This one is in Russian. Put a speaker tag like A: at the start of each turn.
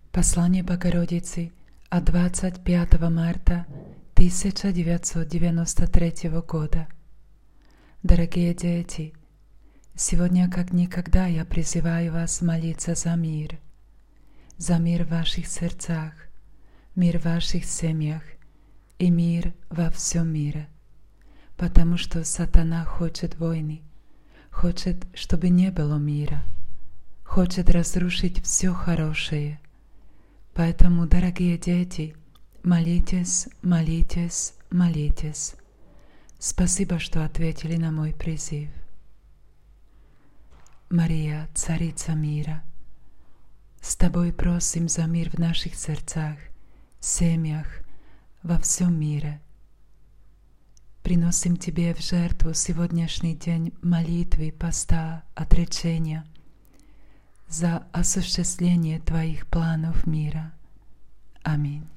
A: Послание Богородицы от 25 марта 1993 года. Дорогие дети, сегодня как никогда я призываю вас молиться за мир в ваших сердцах, мир в ваших семьях и мир во всем мире, потому что сатана хочет войны, хочет, чтобы не было мира, хочет разрушить все хорошее. Поэтому, дорогие дети, молитесь, молитесь, молитесь. Спасибо, что ответили на мой призыв. Мария, Царица мира, с Тобой просим за мир в наших сердцах, семьях, во всем мире. Приносим Тебе в жертву сегодняшний день молитвы, поста, отречения за осуществление Твоих планов мира. Аминь.